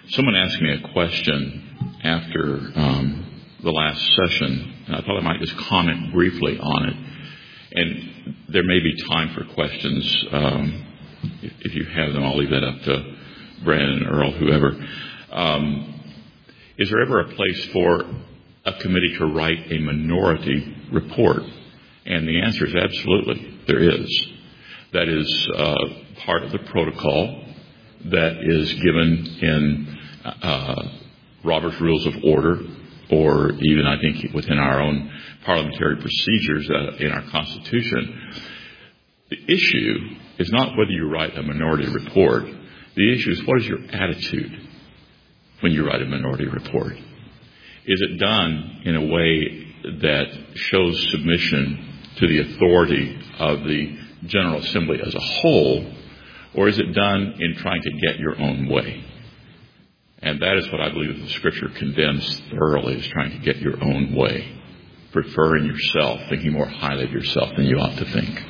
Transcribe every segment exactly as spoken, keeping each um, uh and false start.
Someone asked me a question after um, the last session, and I thought I might just comment briefly on it. And there may be time for questions. Um, if, if you have them, I'll leave that up to Brandon, Earl, whoever. Um, is there ever a place for a committee to write a minority report? And the answer is absolutely, there is. That is uh, part of the protocol that is given in uh, Robert's Rules of Order, or even, I think, within our own parliamentary procedures uh, in our Constitution. The issue is not whether you write a minority report. The issue is, what is your attitude when you write a minority report? Is it done in a way that shows submission to the authority of the General Assembly as a whole, or is it done in trying to get your own way? And that is what I believe the Scripture condemns thoroughly, is trying to get your own way, preferring yourself, thinking more highly of yourself than you ought to think.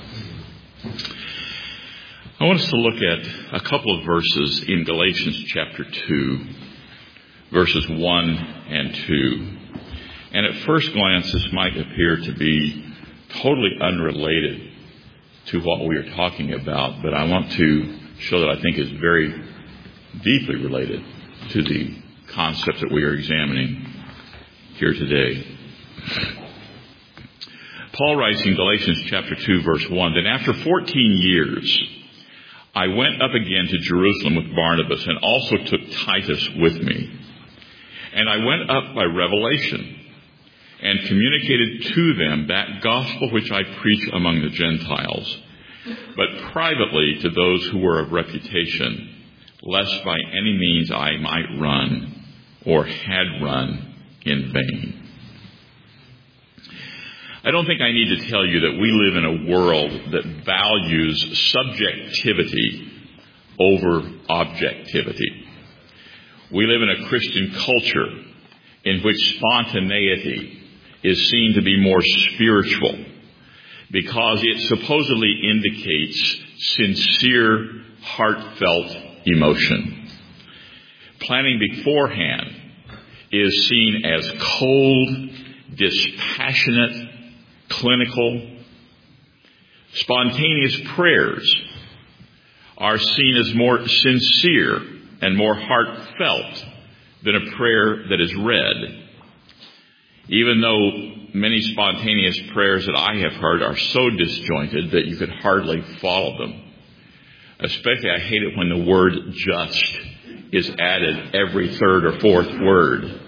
I want us to look at a couple of verses in Galatians chapter two, verses one and two. And at first glance, this might appear to be totally unrelated to what we are talking about, but I want to show that I think is very deeply related to the concepts that we are examining here today. Paul writes in Galatians chapter two, verse one, that after fourteen years, I went up again to Jerusalem with Barnabas, and also took Titus with me. And I went up by revelation, and communicated to them that gospel which I preach among the Gentiles, but privately to those who were of reputation, lest by any means I might run, or had run, in vain. I don't think I need to tell you that we live in a world that values subjectivity over objectivity. We live in a Christian culture in which spontaneity is seen to be more spiritual, because it supposedly indicates sincere, heartfelt emotion. Planning beforehand is seen as cold, dispassionate, clinical. Spontaneous prayers are seen as more sincere and more heartfelt than a prayer that is read. Even though many spontaneous prayers that I have heard are so disjointed that you could hardly follow them. Especially I hate it when the word just is added every third or fourth word.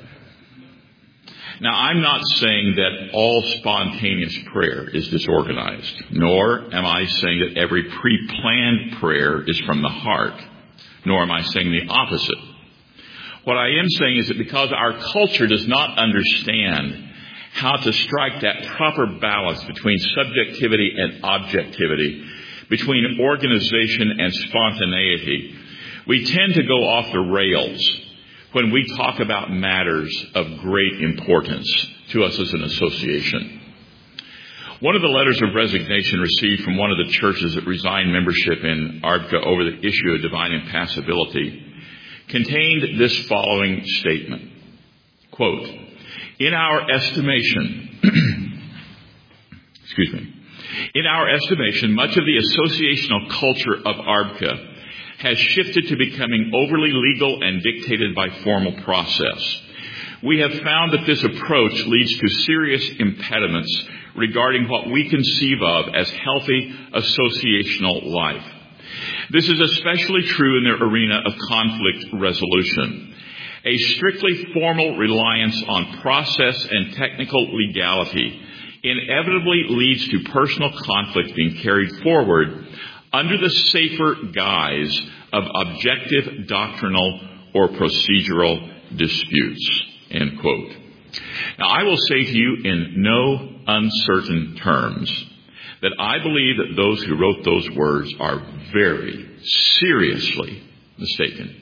Now, I'm not saying that all spontaneous prayer is disorganized, nor am I saying that every pre-planned prayer is from the heart, nor am I saying the opposite. What I am saying is that because our culture does not understand how to strike that proper balance between subjectivity and objectivity, between organization and spontaneity, we tend to go off the rails when we talk about matters of great importance to us as an association. One of the letters of resignation received from one of the churches that resigned membership in A R B C A over the issue of divine impassibility contained this following statement. Quote, in our estimation, excuse me, in our estimation, much of the associational culture of A R B C A has shifted to becoming overly legal and dictated by formal process. We have found that this approach leads to serious impediments regarding what we conceive of as healthy associational life. This is especially true in the arena of conflict resolution. A strictly formal reliance on process and technical legality inevitably leads to personal conflict being carried forward under the safer guise of objective doctrinal or procedural disputes. End quote. Now, I will say to you in no uncertain terms that I believe that those who wrote those words are very seriously mistaken.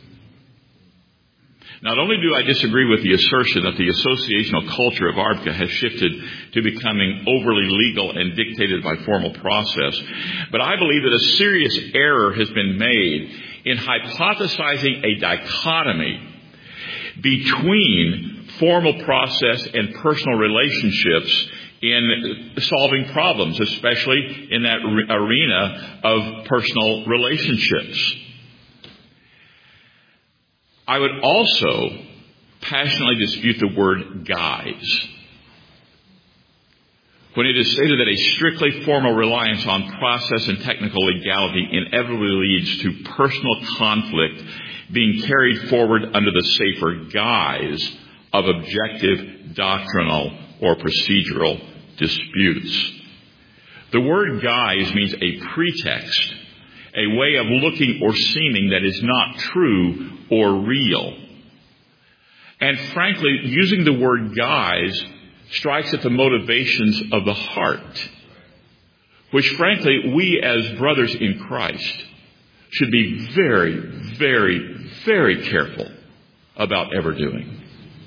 Not only do I disagree with the assertion that the associational culture of A R B C A has shifted to becoming overly legal and dictated by formal process, but I believe that a serious error has been made in hypothesizing a dichotomy between formal process and personal relationships in solving problems, especially in that arena of personal relationships. I would also passionately dispute the word guise when it is stated that a strictly formal reliance on process and technical legality inevitably leads to personal conflict being carried forward under the safer guise of objective doctrinal or procedural disputes. The word guise means a pretext, a way of looking or seeming that is not true or real. And frankly, using the word guise strikes at the motivations of the heart, which frankly, we as brothers in Christ should be very, very, very careful about ever doing.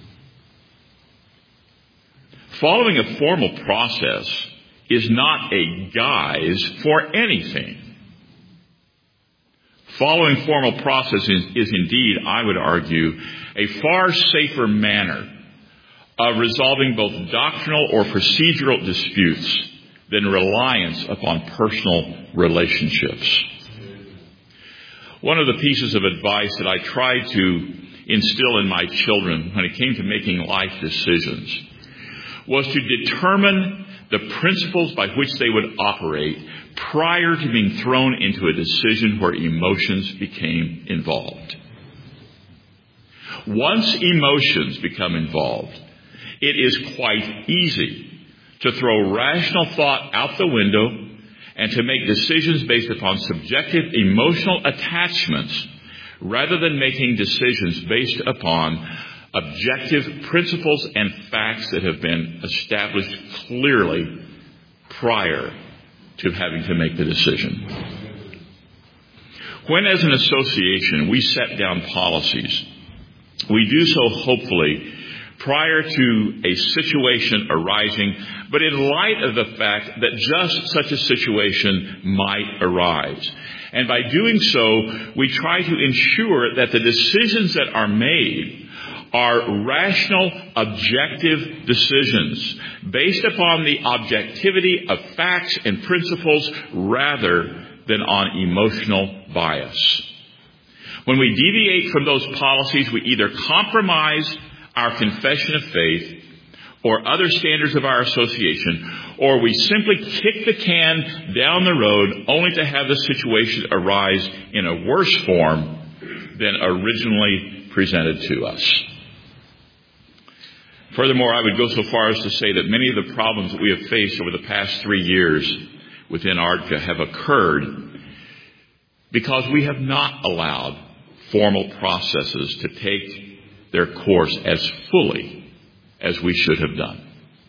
Following a formal process is not a guise for anything. Following formal process is, is indeed, I would argue, a far safer manner of resolving both doctrinal or procedural disputes than reliance upon personal relationships. One of the pieces of advice that I tried to instill in my children when it came to making life decisions was to determine the principles by which they would operate prior to being thrown into a decision where emotions became involved. Once emotions become involved, it is quite easy to throw rational thought out the window and to make decisions based upon subjective emotional attachments rather than making decisions based upon objective principles and facts that have been established clearly prior to having to make the decision. When, as an association, we set down policies, we do so hopefully prior to a situation arising, but in light of the fact that just such a situation might arise. And by doing so, we try to ensure that the decisions that are made are rational, objective decisions based upon the objectivity of facts and principles rather than on emotional bias. When we deviate from those policies, we either compromise our confession of faith or other standards of our association, or we simply kick the can down the road only to have the situation arise in a worse form than originally presented to us. Furthermore, I would go so far as to say that many of the problems that we have faced over the past three years within A R D C A have occurred because we have not allowed formal processes to take their course as fully as we should have done.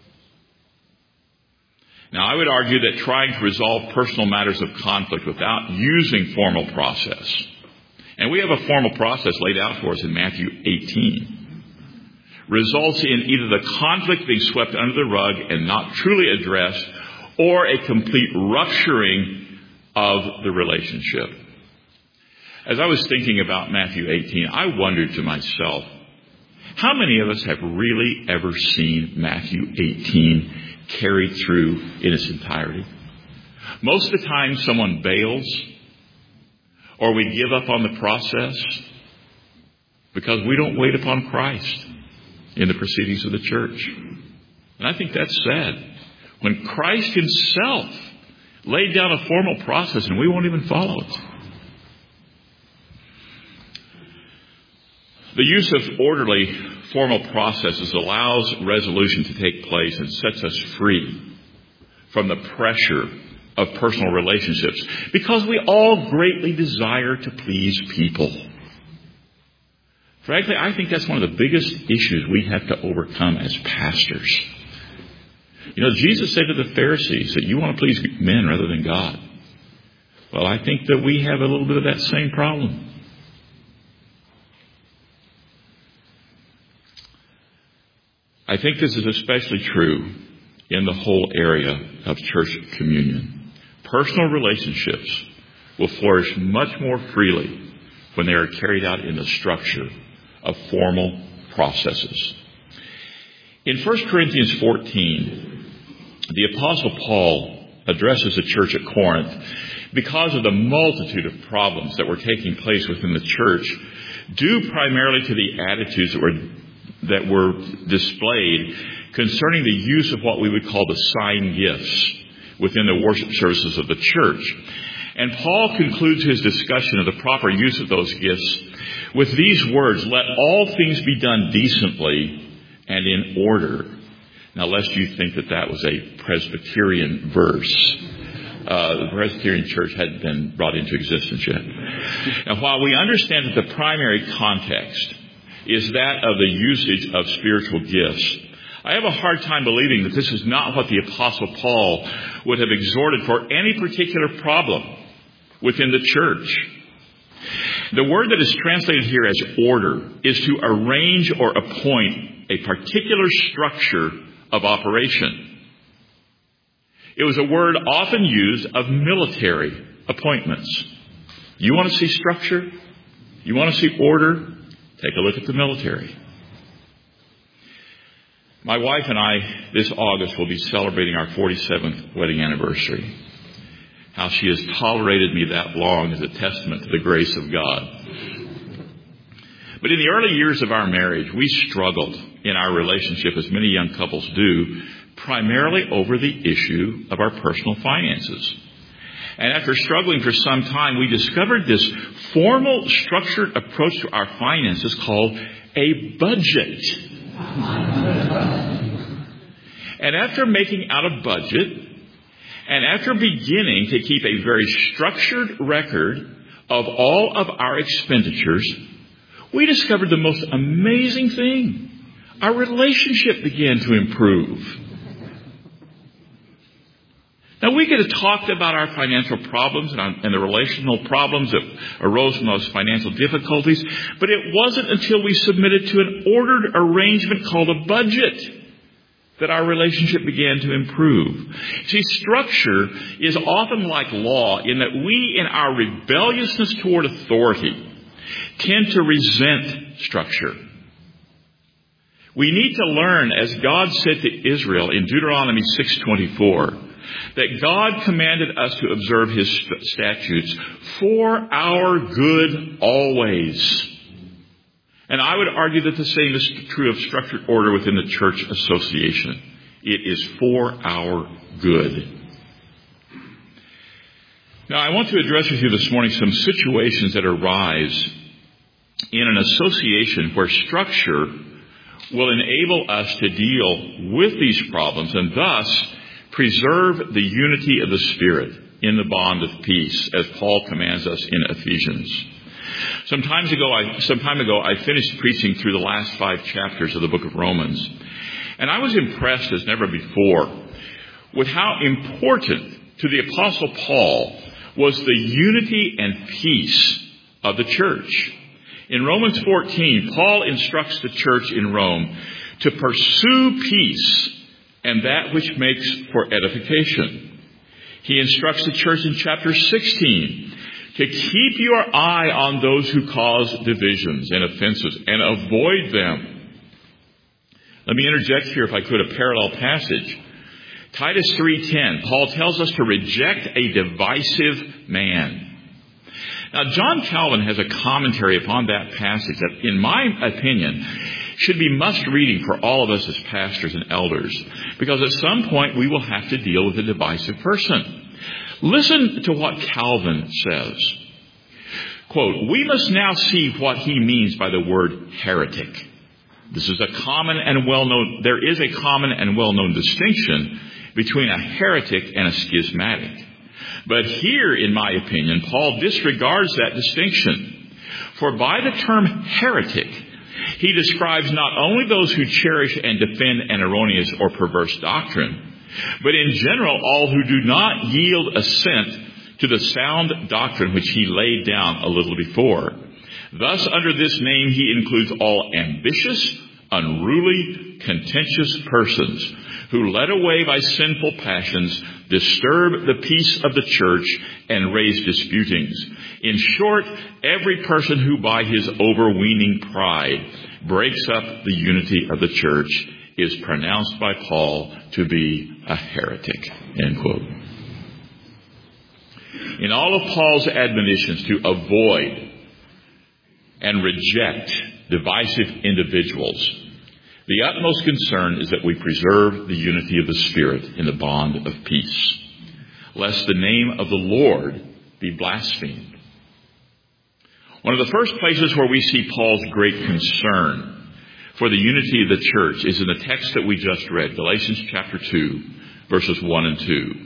Now, I would argue that trying to resolve personal matters of conflict without using formal process, and we have a formal process laid out for us in Matthew eighteen, results in either the conflict being swept under the rug and not truly addressed, or a complete rupturing of the relationship. As I was thinking about Matthew eighteen, I wondered to myself, how many of us have really ever seen Matthew eighteen carried through in its entirety? Most of the time someone bails or we give up on the process because we don't wait upon Christ in the proceedings of the church. And I think that's sad. When Christ himself laid down a formal process and we won't even follow it. The use of orderly, formal processes allows resolution to take place and sets us free from the pressure of personal relationships because we all greatly desire to please people. Frankly, I think that's one of the biggest issues we have to overcome as pastors. You know, Jesus said to the Pharisees that you want to please men rather than God. Well, I think that we have a little bit of that same problem. I think this is especially true in the whole area of church communion. Personal relationships will flourish much more freely when they are carried out in the structure of formal processes. In First Corinthians fourteen, the Apostle Paul addresses the church at Corinth because of the multitude of problems that were taking place within the church, due primarily to the attitudes that were, that were displayed concerning the use of what we would call the sign gifts within the worship services of the church. And Paul concludes his discussion of the proper use of those gifts with these words, "Let all things be done decently and in order." Now, lest you think that that was a Presbyterian verse. Uh, the Presbyterian church hadn't been brought into existence yet. Now, while we understand that the primary context is that of the usage of spiritual gifts, I have a hard time believing that this is not what the Apostle Paul would have exhorted for any particular problem within the church. The word that is translated here as order is to arrange or appoint a particular structure of operation. It was a word often used of military appointments. You want to see structure? You want to see order? Take a look at the military. My wife and I, this August, will be celebrating our forty-seventh wedding anniversary. How she has tolerated me that long is a testament to the grace of God. But in the early years of our marriage, we struggled in our relationship, as many young couples do, primarily over the issue of our personal finances. And after struggling for some time, we discovered this formal, structured approach to our finances called a budget. And after making out a budget, and after beginning to keep a very structured record of all of our expenditures, we discovered the most amazing thing. Our relationship began to improve. Now, we could have talked about our financial problems and, our, and the relational problems that arose from those financial difficulties, but it wasn't until we submitted to an ordered arrangement called a budget that our relationship began to improve. See, structure is often like law in that we, in our rebelliousness toward authority, tend to resent structure. We need to learn, as God said to Israel in Deuteronomy six twenty-four, that God commanded us to observe His statutes for our good always. And I would argue that the same is true of structured order within the church association. It is for our good. Now, I want to address with you this morning some situations that arise in an association where structure will enable us to deal with these problems and thus preserve the unity of the Spirit in the bond of peace, as Paul commands us in Ephesians. Some time ago, I, some time ago, I finished preaching through the last five chapters of the book of Romans, and I was impressed as never before with how important to the Apostle Paul was the unity and peace of the church. In Romans fourteen, Paul instructs the church in Rome to pursue peace and that which makes for edification. He instructs the church in chapter sixteen to keep your eye on those who cause divisions and offenses and avoid them. Let me interject here, if I could, a parallel passage. Titus three ten, Paul tells us to reject a divisive man. Now, John Calvin has a commentary upon that passage that, in my opinion, should be must reading for all of us as pastors and elders, because at some point we will have to deal with a divisive person. Listen to what Calvin says. Quote, "We must now see what he means by the word heretic. This is a common and well-known, there is a common and well-known distinction between a heretic and a schismatic. But here, in my opinion, Paul disregards that distinction. For by the term heretic, he describes not only those who cherish and defend an erroneous or perverse doctrine, but in general all who do not yield assent to the sound doctrine which he laid down a little before. Thus, under this name, he includes all ambitious, unruly, contentious persons who, led away by sinful passions, disturb the peace of the church and raise disputings. In short, every person who by his overweening pride breaks up the unity of the church is pronounced by Paul to be a heretic. End quote. In all of Paul's admonitions to avoid and reject divisive individuals, the utmost concern is that we preserve the unity of the Spirit in the bond of peace, lest the name of the Lord be blasphemed. One of the first places where we see Paul's great concern for the unity of the church is in the text that we just read, Galatians chapter two, verses one and two.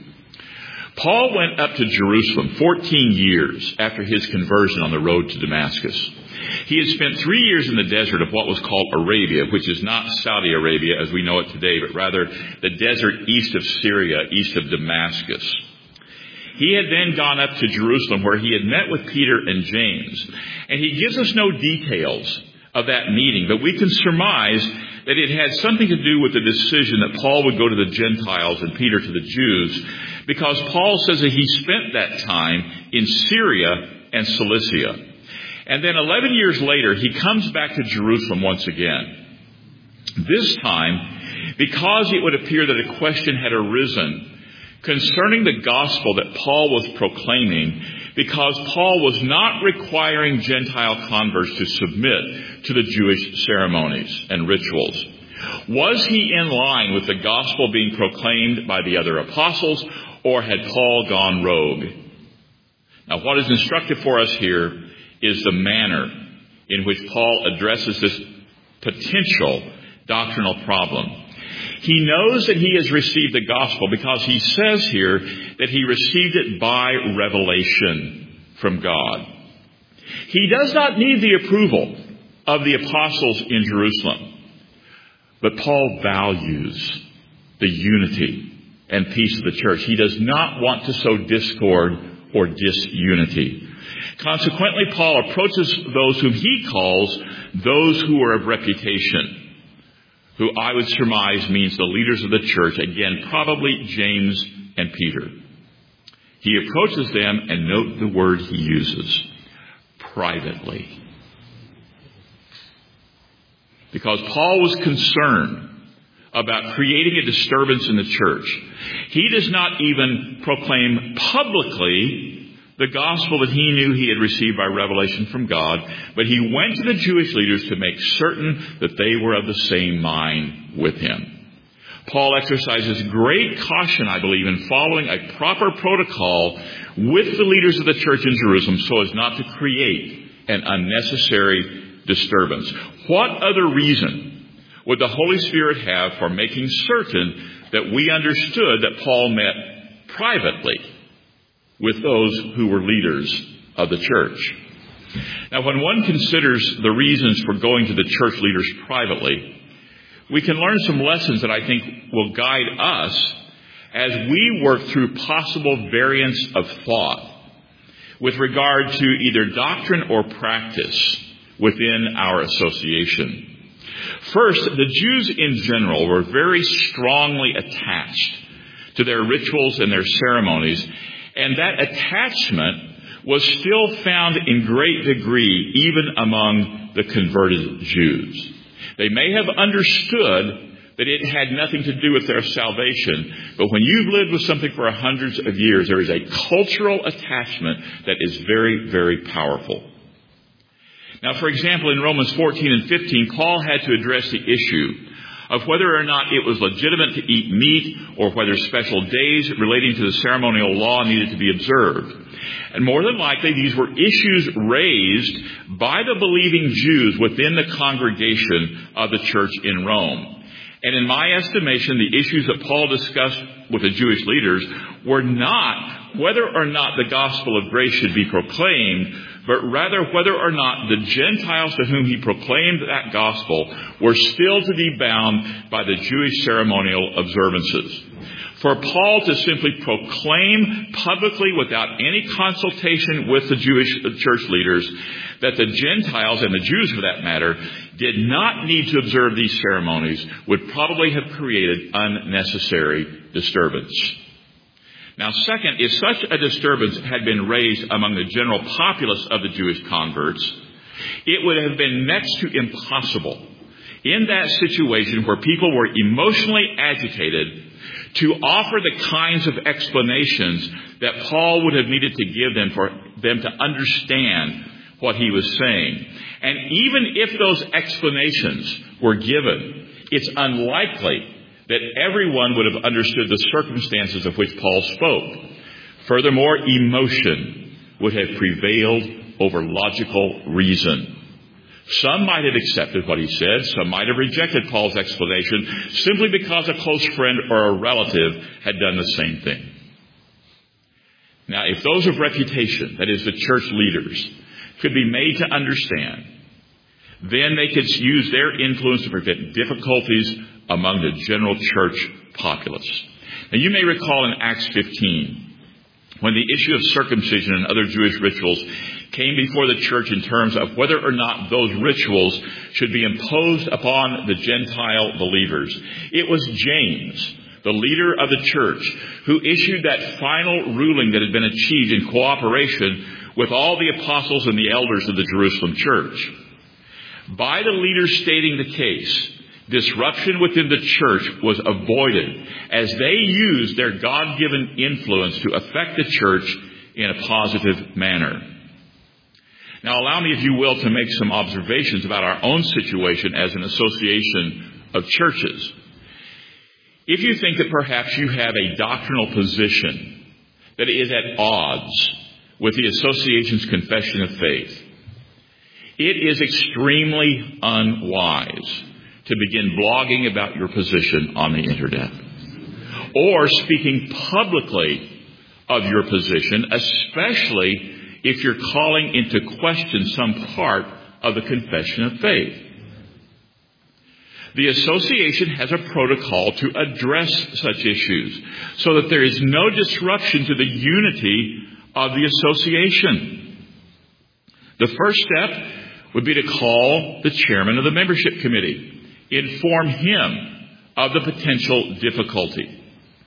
Paul went up to Jerusalem fourteen years after his conversion on the road to Damascus. He had spent three years in the desert of what was called Arabia, which is not Saudi Arabia as we know it today, but rather the desert east of Syria, east of Damascus. He had then gone up to Jerusalem where he had met with Peter and James. And he gives us no details of that meeting, but we can surmise that it had something to do with the decision that Paul would go to the Gentiles and Peter to the Jews, because Paul says that he spent that time in Syria and Cilicia. And then eleven years later, he comes back to Jerusalem once again. This time, because it would appear that a question had arisen concerning the gospel that Paul was proclaiming, because Paul was not requiring Gentile converts to submit to the Jewish ceremonies and rituals. Was he in line with the gospel being proclaimed by the other apostles, or had Paul gone rogue? Now, what is instructive for us here is the manner in which Paul addresses this potential doctrinal problem. He knows that he has received the gospel because he says here that he received it by revelation from God. He does not need the approval of the apostles in Jerusalem, but Paul values the unity and peace of the church. He does not want to sow discord or disunity. Consequently, Paul approaches those whom he calls those who are of reputation, who I would surmise means the leaders of the church, again, probably James and Peter. He approaches them, and note the word he uses, privately. Because Paul was concerned about creating a disturbance in the church, he does not even proclaim publicly the gospel that he knew he had received by revelation from God, but he went to the Jewish leaders to make certain that they were of the same mind with him. Paul exercises great caution, I believe, in following a proper protocol with the leaders of the church in Jerusalem so as not to create an unnecessary disturbance. What other reason would the Holy Spirit have for making certain that we understood that Paul met privately with those who were leaders of the church? Now, when one considers the reasons for going to the church leaders privately, we can learn some lessons that I think will guide us as we work through possible variants of thought with regard to either doctrine or practice within our association. First, the Jews in general were very strongly attached to their rituals and their ceremonies, and that attachment was still found in great degree even among the converted Jews. They may have understood that it had nothing to do with their salvation, but when you've lived with something for hundreds of years, there is a cultural attachment that is very, very powerful. Now, for example, in Romans fourteen and fifteen, Paul had to address the issue of whether or not it was legitimate to eat meat or whether special days relating to the ceremonial law needed to be observed. And more than likely, these were issues raised by the believing Jews within the congregation of the church in Rome. And in my estimation, the issues that Paul discussed with the Jewish leaders were not whether or not the gospel of grace should be proclaimed, but rather whether or not the Gentiles to whom he proclaimed that gospel were still to be bound by the Jewish ceremonial observances. for Paul to simply proclaim publicly without any consultation with the Jewish church leaders that the Gentiles, and the Jews for that matter, did not need to observe these ceremonies would probably have created unnecessary disturbance. Now, second, if such a disturbance had been raised among the general populace of the Jewish converts, it would have been next to impossible in that situation where people were emotionally agitated to offer the kinds of explanations that Paul would have needed to give them for them to understand what he was saying. And even if those explanations were given, it's unlikely that everyone would have understood the circumstances of which Paul spoke. Furthermore, emotion would have prevailed over logical reason. Some might have accepted what he said. Some might have rejected Paul's explanation simply because a close friend or a relative had done the same thing. Now, if those of reputation, that is the church leaders, could be made to understand, then they could use their influence to prevent difficulties among the general church populace. Now, you may recall in Acts fifteen, when the issue of circumcision and other Jewish rituals came before the church in terms of whether or not those rituals should be imposed upon the Gentile believers. It was James, the leader of the church, who issued that final ruling that had been achieved in cooperation with all the apostles and the elders of the Jerusalem church. By the leaders stating the case, disruption within the church was avoided as they used their God-given influence to affect the church in a positive manner. Now, allow me, if you will, to make some observations about our own situation as an association of churches. If you think that perhaps you have a doctrinal position that is at odds with the association's confession of faith, it is extremely unwise to begin blogging about your position on the internet or speaking publicly of your position, especially if you're calling into question some part of the confession of faith. The association has a protocol to address such issues so that there is no disruption to the unity of the association. The first step would be to call the chairman of the membership committee, inform him of the potential difficulty.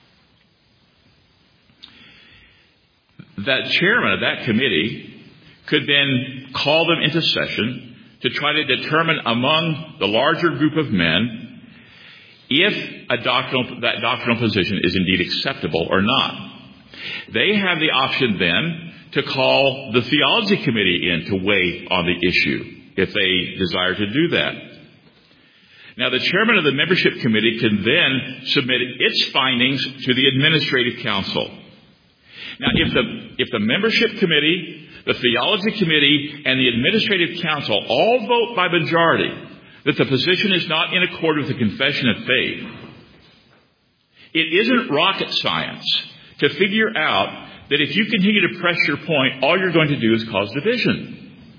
That chairman of that committee could then call them into session to try to determine among the larger group of men if a doctrinal, that doctrinal position is indeed acceptable or not. They have the option then to call the theology committee in to weigh on the issue if they desire to do that. Now, the chairman of the membership committee can then submit its findings to the administrative council. Now, if the, if the membership committee, the theology committee, and the administrative council all vote by majority that the position is not in accord with the confession of faith, it isn't rocket science to figure out that if you continue to press your point, all you're going to do is cause division.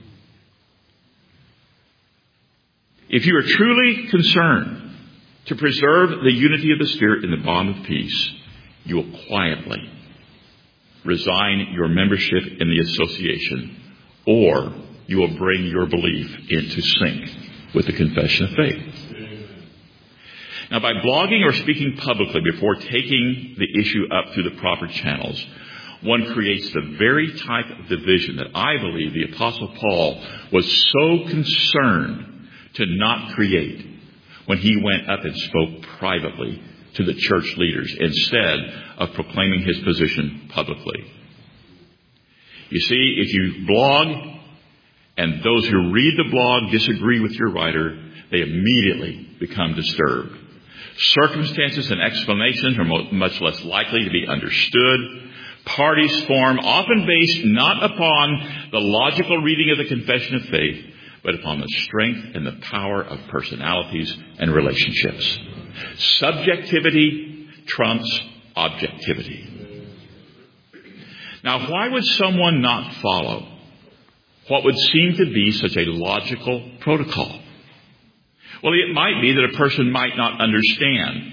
If you are truly concerned to preserve the unity of the Spirit in the bond of peace, you will quietly resign your membership in the association, or you will bring your belief into sync with the confession of faith. Now, by blogging or speaking publicly before taking the issue up through the proper channels, one creates the very type of division that I believe the Apostle Paul was so concerned to not create when he went up and spoke privately to the church leaders instead of proclaiming his position publicly. You see, if you blog and those who read the blog disagree with your writer, they immediately become disturbed. Circumstances and explanations are much less likely to be understood. Parties form, often based not upon the logical reading of the confession of faith, but upon the strength and the power of personalities and relationships. Subjectivity trumps objectivity. Now, why would someone not follow what would seem to be such a logical protocol? Well, it might be that a person might not understand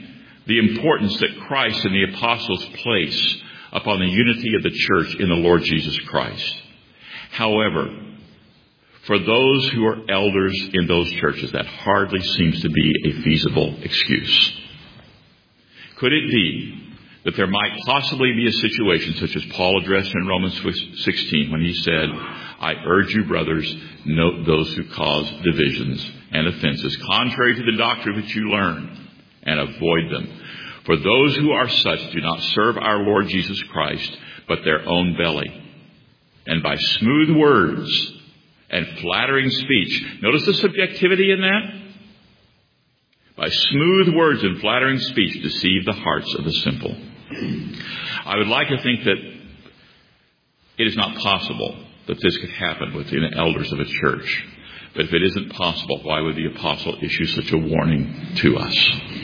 the importance that Christ and the apostles place upon the unity of the church in the Lord Jesus Christ. However, for those who are elders in those churches, that hardly seems to be a feasible excuse. Could it be that there might possibly be a situation such as Paul addressed in Romans sixteen when he said, I urge you, brothers, note those who cause divisions and offenses, contrary to the doctrine which you learned, and avoid them. For those who are such do not serve our Lord Jesus Christ, but their own belly. And by smooth words and flattering speech, notice the subjectivity in that? By smooth words and flattering speech deceive the hearts of the simple. I would like to think that it is not possible that this could happen within the elders of a church. But if it isn't possible, why would the apostle issue such a warning to us?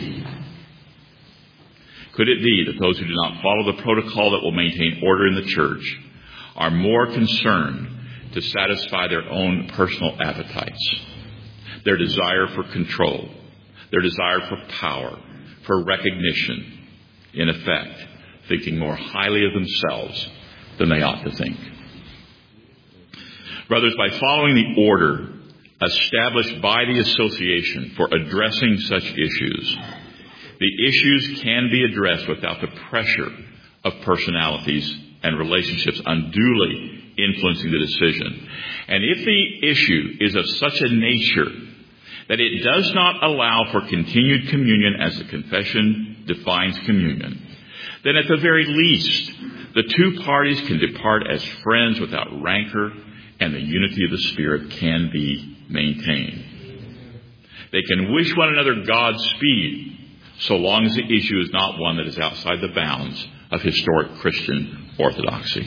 Could it be that those who do not follow the protocol that will maintain order in the church are more concerned to satisfy their own personal appetites, their desire for control, their desire for power, for recognition, in effect, thinking more highly of themselves than they ought to think? Brothers, by following the order established by the association for addressing such issues, the issues can be addressed without the pressure of personalities and relationships unduly influencing the decision. And if the issue is of such a nature that it does not allow for continued communion as the confession defines communion, then at the very least, the two parties can depart as friends without rancor, and the unity of the Spirit can be maintained. They can wish one another Godspeed, so long as the issue is not one that is outside the bounds of historic Christian orthodoxy.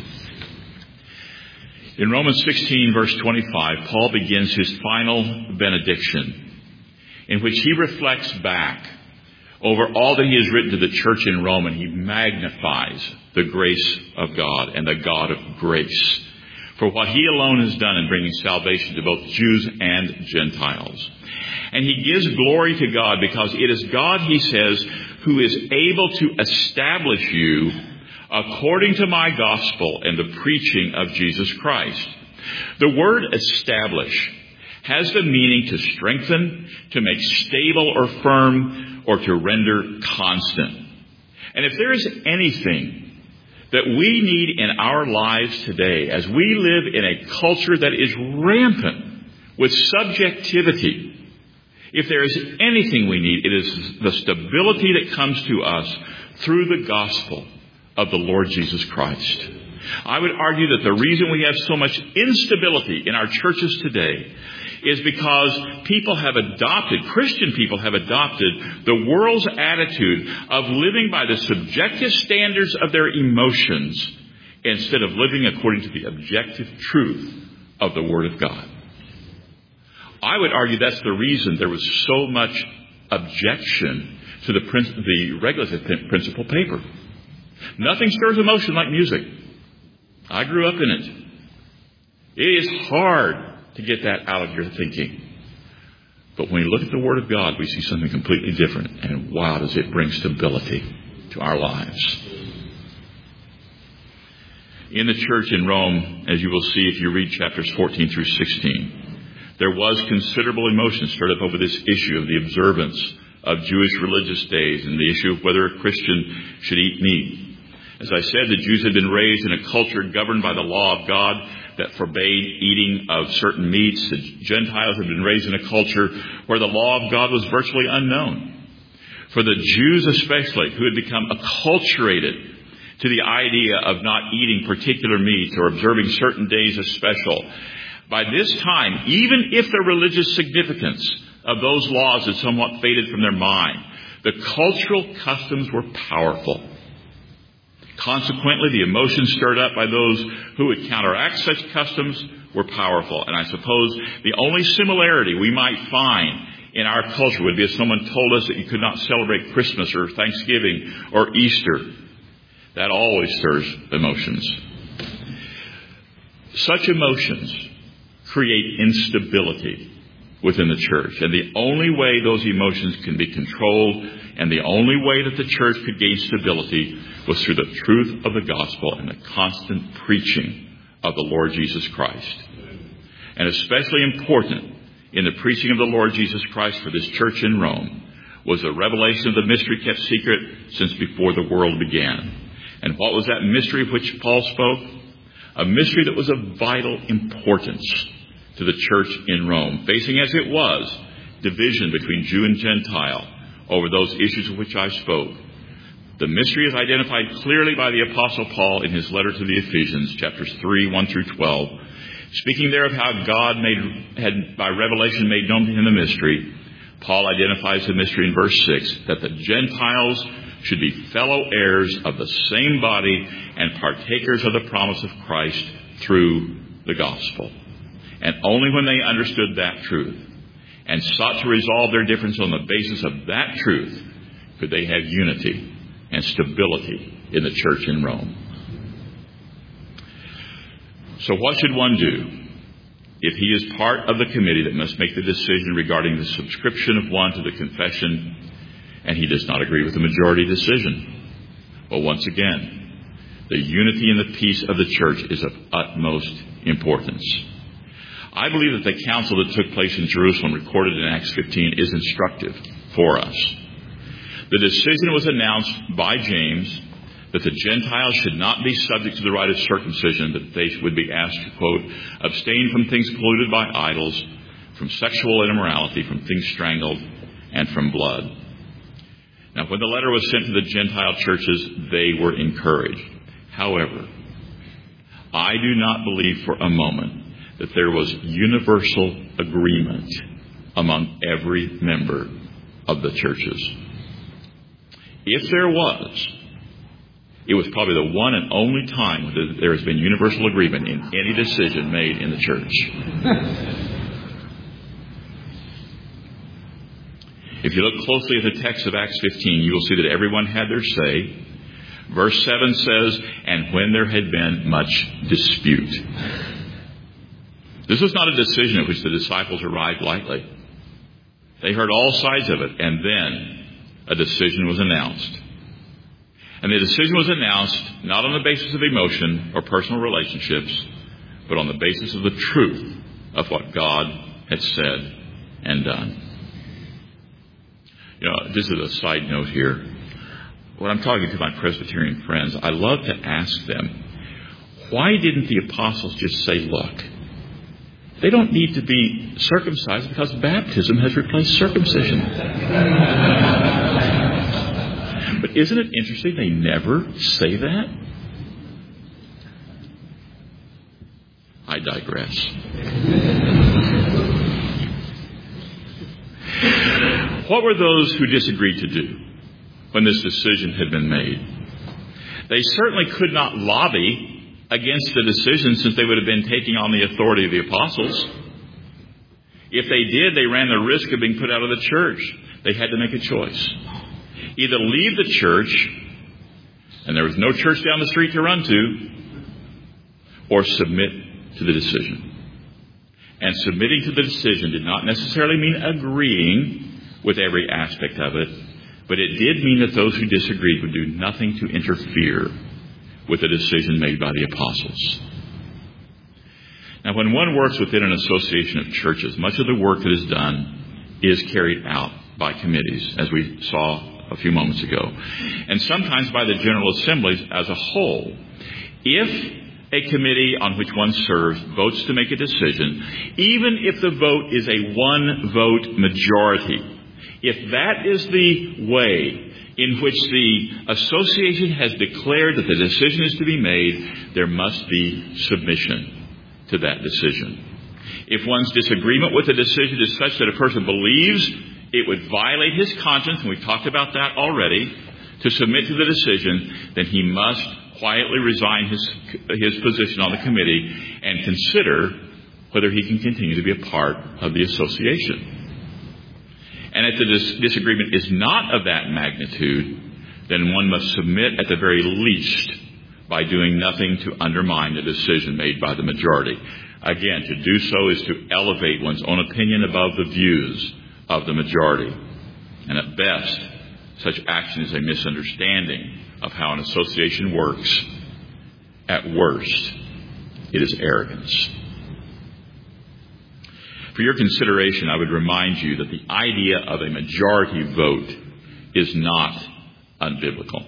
In Romans sixteen, verse twenty-five, Paul begins his final benediction, in which he reflects back over all that he has written to the church in Rome, and he magnifies the grace of God and the God of grace for what he alone has done in bringing salvation to both Jews and Gentiles. And he gives glory to God because it is God, he says, who is able to establish you according to my gospel and the preaching of Jesus Christ. The word establish has the meaning to strengthen, to make stable or firm, or to render constant. And if there is anything that we need in our lives today, as we live in a culture that is rampant with subjectivity, if there is anything we need, it is the stability that comes to us through the gospel of the Lord Jesus Christ. I would argue that the reason we have so much instability in our churches today is because people have adopted, Christian people have adopted the world's attitude of living by the subjective standards of their emotions instead of living according to the objective truth of the Word of God. I would argue that's the reason there was so much objection to the, prin- the regulative principle paper. Nothing stirs emotion like music. I grew up in it. It is hard to get that out of your thinking. But when we look at the Word of God, we see something completely different. And wow, does it bring stability to our lives. In the church in Rome, as you will see if you read chapters fourteen through sixteen, there was considerable emotion stirred up over this issue of the observance of Jewish religious days and the issue of whether a Christian should eat meat. As I said, the Jews had been raised in a culture governed by the law of God that forbade eating of certain meats. The Gentiles had been raised in a culture where the law of God was virtually unknown. For the Jews especially, who had become acculturated to the idea of not eating particular meats or observing certain days as special, by this time, even if the religious significance of those laws had somewhat faded from their mind, the cultural customs were powerful. Consequently, the emotions stirred up by those who would counteract such customs were powerful. And I suppose the only similarity we might find in our culture would be if someone told us that you could not celebrate Christmas or Thanksgiving or Easter. That always stirs emotions. Such emotions create instability within the church. And the only way those emotions can be controlled and the only way that the church could gain stability was through the truth of the gospel and the constant preaching of the Lord Jesus Christ. And especially important in the preaching of the Lord Jesus Christ for this church in Rome was the revelation of the mystery kept secret since before the world began. And what was that mystery of which Paul spoke? A mystery that was of vital importance to the church in Rome, facing as it was division between Jew and Gentile over those issues of which I spoke. The mystery is identified clearly by the Apostle Paul in his letter to the Ephesians, chapters three, one through twelve. Speaking there of how God made, had by revelation made known to him the mystery, Paul identifies the mystery in verse six, that the Gentiles should be fellow heirs of the same body and partakers of the promise of Christ through the gospel. And only when they understood that truth and sought to resolve their difference on the basis of that truth could they have unity and stability in the church in Rome. So what should one do if he is part of the committee that must make the decision regarding the subscription of one to the confession and he does not agree with the majority decision? Well, once again, the unity and the peace of the church is of utmost importance. I believe that the council that took place in Jerusalem, recorded in Acts fifteen, is instructive for us. The decision was announced by James that the Gentiles should not be subject to the rite of circumcision, but they would be asked to, quote, abstain from things polluted by idols, from sexual immorality, from things strangled, and from blood. Now, when the letter was sent to the Gentile churches, they were encouraged. However, I do not believe for a moment that there was universal agreement among every member of the churches. If there was, it was probably the one and only time that there has been universal agreement in any decision made in the church. If you look closely at the text of Acts fifteen, you will see that everyone had their say. Verse seven says, and when there had been much dispute. This was not a decision at which the disciples arrived lightly. They heard all sides of it, and then a decision was announced. And the decision was announced not on the basis of emotion or personal relationships, but on the basis of the truth of what God had said and done. You know, this is a side note here. When I'm talking to my Presbyterian friends, I love to ask them, why didn't the apostles just say, look, they don't need to be circumcised because baptism has replaced circumcision? But isn't it interesting they never say that? I digress. What were those who disagreed to do when this decision had been made? They certainly could not lobby against the decision, since they would have been taking on the authority of the apostles. If they did, they ran the risk of being put out of the church. They had to make a choice. Either leave the church, and there was no church down the street to run to, or submit to the decision. And submitting to the decision did not necessarily mean agreeing with every aspect of it, but it did mean that those who disagreed would do nothing to interfere with the decision made by the apostles. Now, when one works within an association of churches, much of the work that is done is carried out by committees, as we saw a few moments ago, and sometimes by the General Assemblies as a whole. If a committee on which one serves votes to make a decision, even if the vote is a one-vote majority, if that is the way in which the association has declared that the decision is to be made, there must be submission to that decision. If one's disagreement with the decision is such that a person believes it would violate his conscience, and we've talked about that already, to submit to the decision, then he must quietly resign his, his position on the committee and consider whether he can continue to be a part of the association. And if the dis- disagreement is not of that magnitude, then one must submit at the very least by doing nothing to undermine the decision made by the majority. Again, to do so is to elevate one's own opinion above the views of the majority. And at best, such action is a misunderstanding of how an association works. At worst, it is arrogance. For your consideration, I would remind you that the idea of a majority vote is not unbiblical.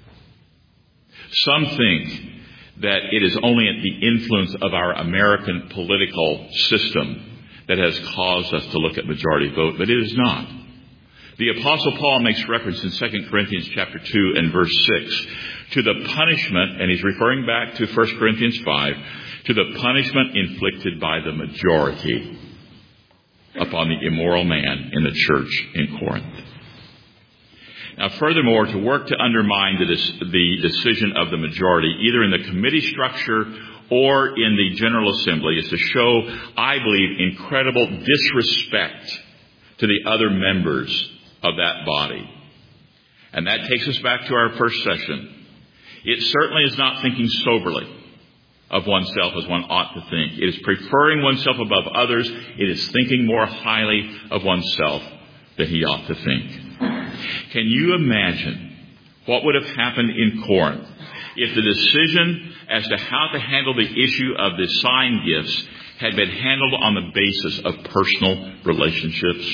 Some think that it is only the influence of our American political system that has caused us to look at majority vote, but it is not. The Apostle Paul makes reference in Second Corinthians chapter two and verse six to the punishment, and he's referring back to First Corinthians five, to the punishment inflicted by the majority upon the immoral man in the church in Corinth. Now, furthermore, to work to undermine the, the decision of the majority, either in the committee structure or in the General Assembly, is to show, I believe, incredible disrespect to the other members of that body. And that takes us back to our first session. It certainly is not thinking soberly of oneself as one ought to think. It is preferring oneself above others. It is thinking more highly of oneself than he ought to think. Can you imagine what would have happened in Corinth if the decision as to how to handle the issue of the sign gifts had been handled on the basis of personal relationships?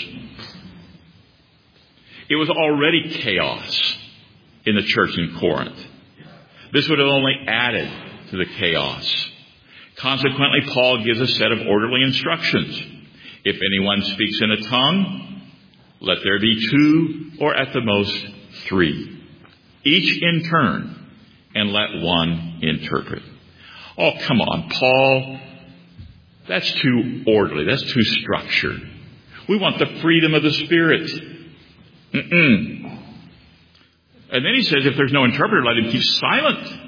It was already chaos in the church in Corinth. This would have only added to the chaos. Consequently, Paul gives a set of orderly instructions. If anyone speaks in a tongue, let there be two or at the most three, each in turn, and let one interpret. Oh, come on, Paul. That's too orderly. That's too structured. We want the freedom of the Spirit. Mm-mm. And then he says, if there's no interpreter, let him keep silent.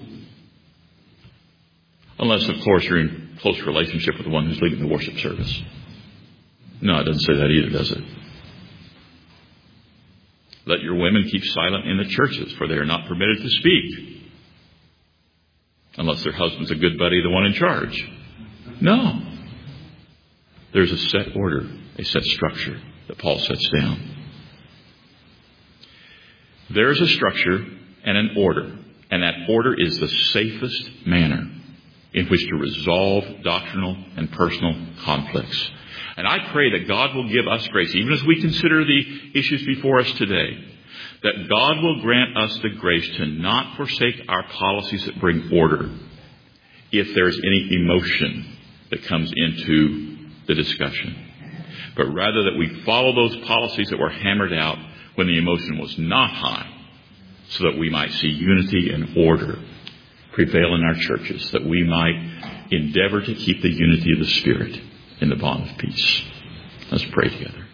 Unless, of course, you're in close relationship with the one who's leading the worship service. No, it doesn't say that either, does it? Let your women keep silent in the churches, for they are not permitted to speak. Unless their husband's a good buddy, the one in charge. No. There's a set order, a set structure that Paul sets down. There is a structure and an order, and that order is the safest manner in which to resolve doctrinal and personal conflicts. And I pray that God will give us grace, even as we consider the issues before us today, that God will grant us the grace to not forsake our policies that bring order if there's any emotion that comes into the discussion, but rather that we follow those policies that were hammered out when the emotion was not high, so that we might see unity and order prevail in our churches, that we might endeavor to keep the unity of the Spirit in the bond of peace. Let's pray together.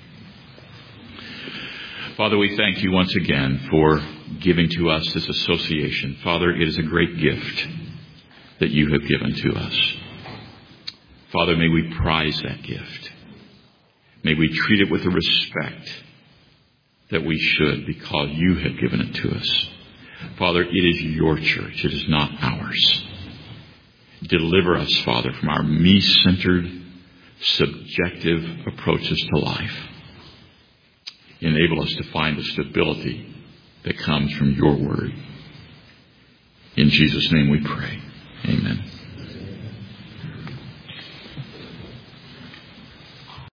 Father, we thank you once again for giving to us this association. Father, it is a great gift that you have given to us. Father, may we prize that gift. May we treat it with the respect that we should, because you have given it to us. Father, it is your church. It is not ours. Deliver us, Father, from our me-centered, subjective approaches to life. Enable us to find the stability that comes from your word. In Jesus' name we pray. Amen.